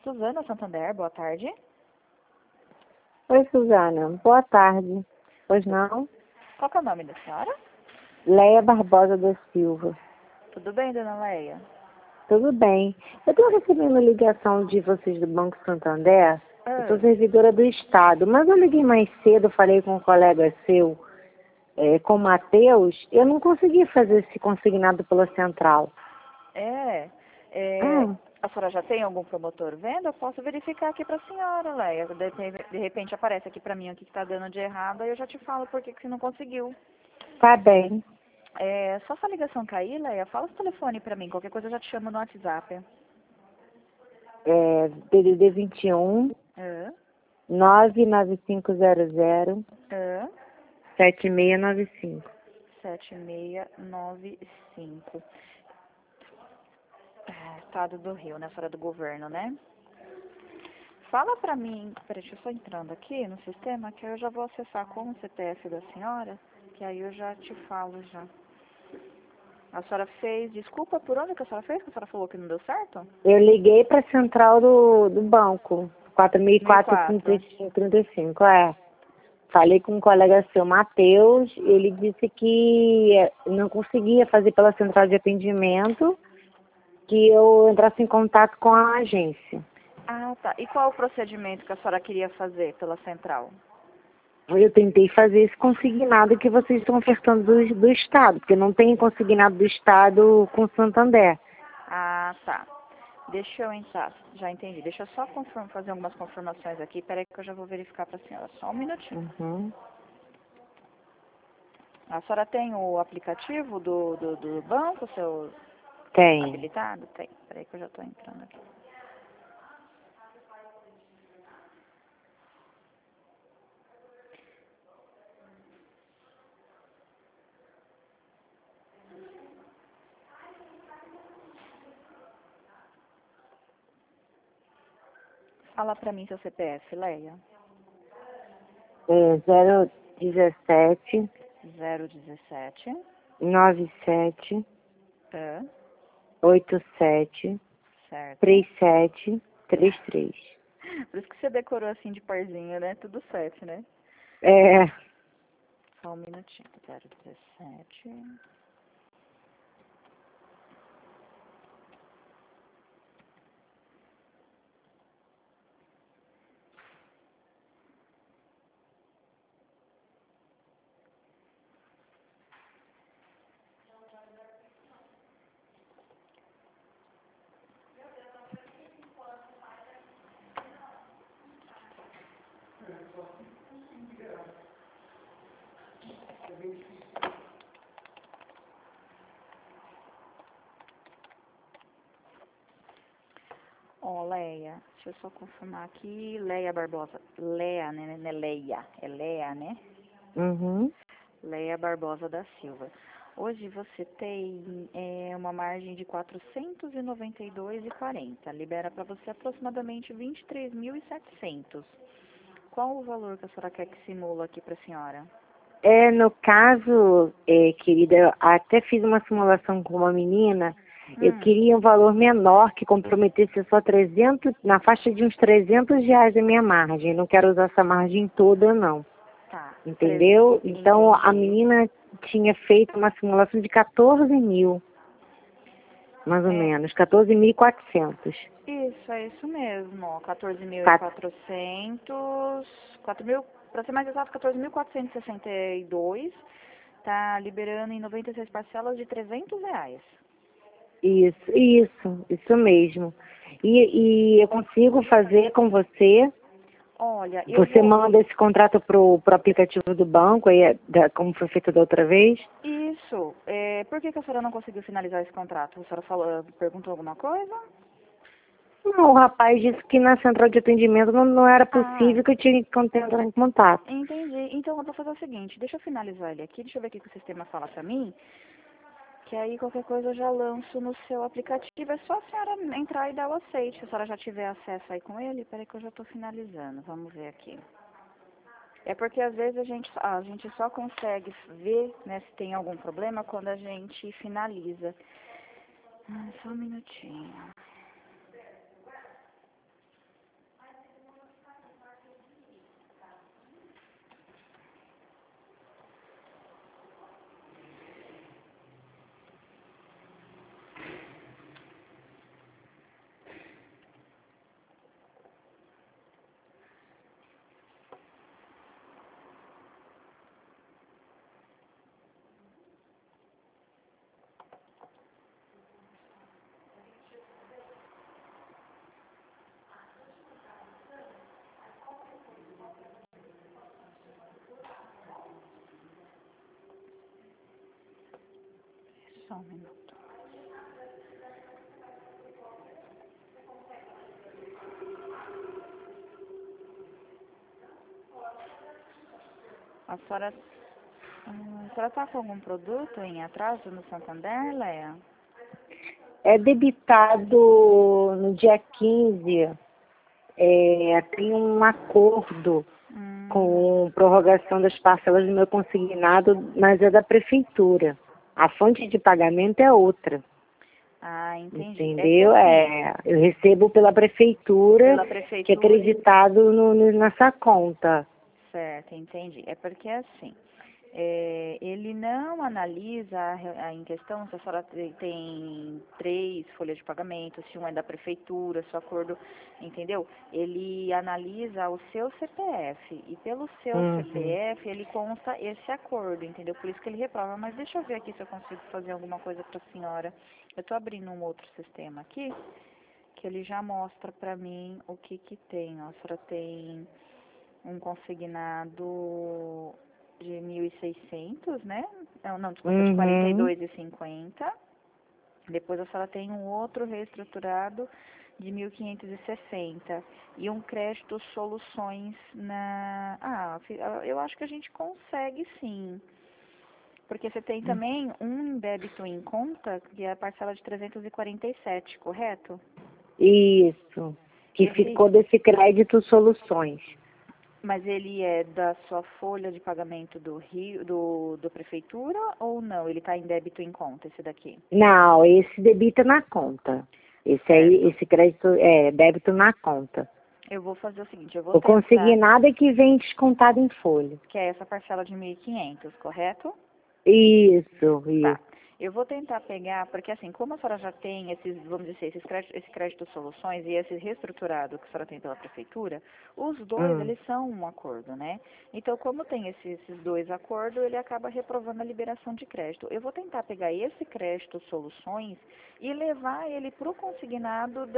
Suzana Santander, boa tarde. Oi, Suzana. Boa tarde. Pois não? Qual que é o nome da senhora? Leia Barbosa da Silva. Tudo bem, dona Leia? Tudo bem. Eu estou recebendo ligação de vocês do Banco Santander. Eu sou servidora do Estado, mas eu liguei mais cedo, falei com um colega seu, com o Matheus, eu não consegui fazer esse consignado pela central. A senhora já tem algum promotor vendo? Eu posso verificar aqui para a senhora, Leia. De repente aparece aqui para mim o que está dando de errado, aí eu já te falo por que você não conseguiu. Tá bem. Só essa ligação cair, Leia, fala o telefone para mim, qualquer coisa eu já te chamo no WhatsApp. DDD 21 99500 7695. 7695. Estado do Rio, né? Fora do governo, né? Fala pra mim, peraí, deixa eu só entrando aqui no sistema, que eu já vou acessar com o CPF da senhora, que aí eu já te falo já. A senhora fez, desculpa, por onde que a senhora fez? Que a senhora falou que não deu certo? Eu liguei para a central do banco, 4004-3535, Falei com um colega seu, Matheus, ele disse que não conseguia fazer pela central de atendimento, que eu entrasse em contato com a agência. Ah, tá. E qual o procedimento que a senhora queria fazer pela central? Eu tentei fazer esse consignado que vocês estão ofertando do Estado, porque não tem consignado do Estado com Santander. Ah, tá. Deixa eu entrar, já entendi. Deixa eu só fazer algumas confirmações aqui. Peraí que eu já vou verificar para a senhora. Só um minutinho. Uhum. A senhora tem o aplicativo do banco, seu Tem. habilitado? Tem. Peraí que eu já estou entrando aqui. Fala para mim seu CPF, Leia. 017 017 97 87 certo. 3733. Por isso que você decorou assim de parzinho, né? Tudo 7, né? Só um minutinho. 017. Ó, Leia, deixa eu só confirmar aqui. Leia Barbosa. Leia, né? Leia. É Leia, né? Uhum. Leia Barbosa da Silva. Hoje você tem uma margem de 492,40. Libera para você aproximadamente 23.700. Qual o valor que a senhora quer que simula aqui para a senhora? No caso, querida, eu até fiz uma simulação com uma menina. Eu queria um valor menor que comprometesse só 300, na faixa de uns R$ 300 a minha margem. Não quero usar essa margem toda, não. Tá. Entendeu? Então, Entendi. a menina tinha feito uma simulação de 14 mil, mais ou menos, 14.400. Isso, é isso mesmo. 14.400, para ser mais exato, 14.462. Tá liberando em 96 parcelas de R$ 300. Isso mesmo. E eu consigo fazer com você. Olha, Você manda esse contrato pro aplicativo do banco, como foi feito da outra vez? Isso. Por que a senhora não conseguiu finalizar esse contrato? A senhora perguntou alguma coisa? Não, o rapaz disse que na central de atendimento não era possível, que eu tinha que entrar em contato. Entendi. Então eu vou fazer o seguinte, deixa eu finalizar ele aqui, deixa eu ver o que o sistema fala pra mim, que aí qualquer coisa eu já lanço no seu aplicativo. É só a senhora entrar e dar o aceite. Se a senhora já tiver acesso aí com ele, peraí que eu já tô finalizando. Vamos ver aqui. É porque às vezes a gente só consegue ver, né, se tem algum problema quando a gente finaliza. Só um minutinho. Só um minuto. A senhora está com algum produto em atraso no Santander, Leia? É debitado no dia 15. Tem um acordo com prorrogação das parcelas do meu consignado, mas é da prefeitura. A fonte de pagamento é outra. Ah, entendi. Entendeu? É que, assim, Eu recebo pela prefeitura, que é prefeitura. acreditado nessa conta. Certo, entendi. É porque assim, ele não analisa em questão se a senhora tem 3 folhas de pagamento, se um é da prefeitura, se o acordo, entendeu? Ele analisa o seu CPF e pelo seu CPF ele consta esse acordo, entendeu? Por isso que ele reprova. Mas deixa eu ver aqui se eu consigo fazer alguma coisa para a senhora. Eu estou abrindo um outro sistema aqui que ele já mostra para mim o que tem. Ó, a senhora tem um consignado de 1.600, né? Não, desculpa, de 42,50. Depois a senhora tem um outro reestruturado de 1.560 e um crédito soluções na... eu acho que a gente consegue sim. Porque você tem também um débito em conta, que é a parcela de 347, correto? Isso. Que ficou desse crédito soluções. Mas ele é da sua folha de pagamento do prefeitura ou não? Ele está em débito em conta, esse daqui? Não, esse debita na conta. Esse crédito é débito na conta. Eu vou fazer o seguinte, eu vou O consignado é que vem descontado em folha. Que é essa parcela de 1.500, correto? Isso. Tá. Eu vou tentar pegar, porque assim, como a senhora já tem esses, vamos dizer, esse crédito soluções e esse reestruturado que a senhora tem pela prefeitura, os dois, eles são um acordo, né? Então, como tem esses dois acordos, ele acaba reprovando a liberação de crédito. Eu vou tentar pegar esse crédito soluções e levar ele para o consignado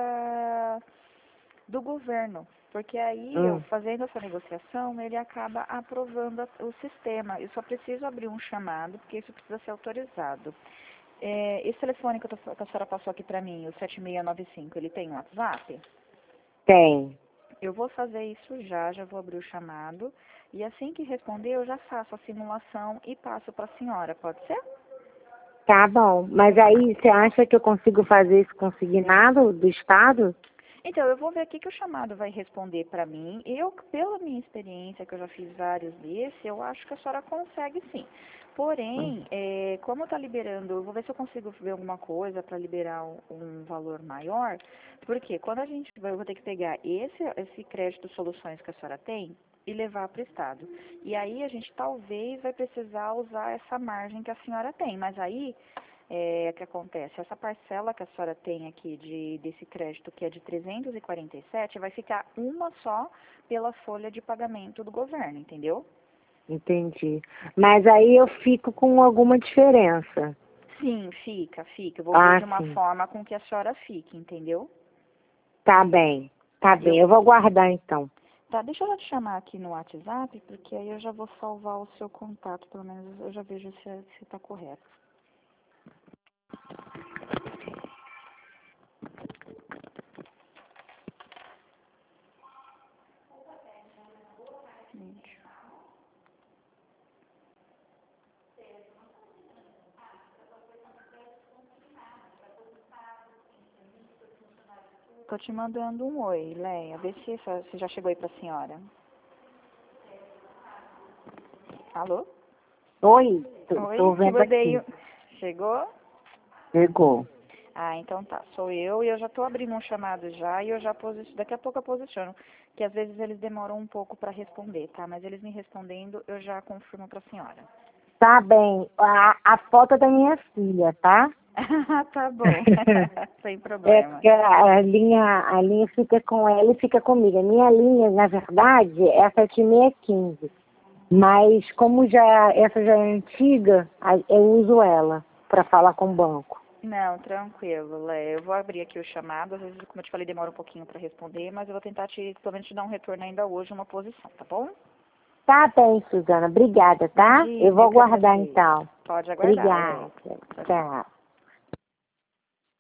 do governo, porque aí, eu fazendo essa negociação, ele acaba aprovando o sistema. Eu só preciso abrir um chamado, porque isso precisa ser autorizado. Esse telefone que a senhora passou aqui para mim, o 7695, ele tem um WhatsApp? Tem. Eu vou fazer isso já vou abrir o chamado, e assim que responder, eu já faço a simulação e passo para a senhora, pode ser? Tá bom, mas aí você acha que eu consigo fazer esse consignado do Estado? Então, eu vou ver aqui que o chamado vai responder para mim. Eu, pela minha experiência, que eu já fiz vários desses, eu acho que a senhora consegue sim. Porém, como está liberando, eu vou ver se eu consigo ver alguma coisa para liberar um valor maior, porque quando eu vou ter que pegar esse crédito soluções que a senhora tem e levar para o Estado. E aí a gente talvez vai precisar usar essa margem que a senhora tem, mas aí... o que acontece? Essa parcela que a senhora tem aqui desse crédito, que é de 347, vai ficar uma só pela folha de pagamento do governo, entendeu? Entendi. Mas aí eu fico com alguma diferença. Sim, fica. Eu vou ver de uma forma com que a senhora fique, entendeu? Tá bem. Eu vou aguardar então. Tá, deixa eu já te chamar aqui no WhatsApp, porque aí eu já vou salvar o seu contato, pelo menos eu já vejo se tá correto. Tô te mandando um oi, Leia. Vê se já chegou aí pra senhora. Alô? Oi, Oi, tô vendo aqui. Chegou? Chegou. Ah, então tá. Sou eu e eu já tô abrindo um chamado já e eu já daqui a pouco eu posiciono. Que às vezes eles demoram um pouco para responder, tá? Mas eles me respondendo, eu já confirmo pra senhora. Tá bem. A foto é da minha filha, tá? Tá bom. Sem É problema. porque a linha fica com ela e fica comigo. A minha linha, na verdade, é a 7615. Mas como essa já é antiga, eu uso ela para falar com o banco. Não, tranquilo, Lé. Eu vou abrir aqui o chamado. Às vezes, como eu te falei, demora um pouquinho para responder, mas eu vou tentar pelo menos te dar um retorno ainda hoje, uma posição, tá bom? Tá bem, Suzana. Obrigada, tá? Imagina, Eu vou eu que aguardar agradeço. então. Pode aguardar. Obrigada. Tchau.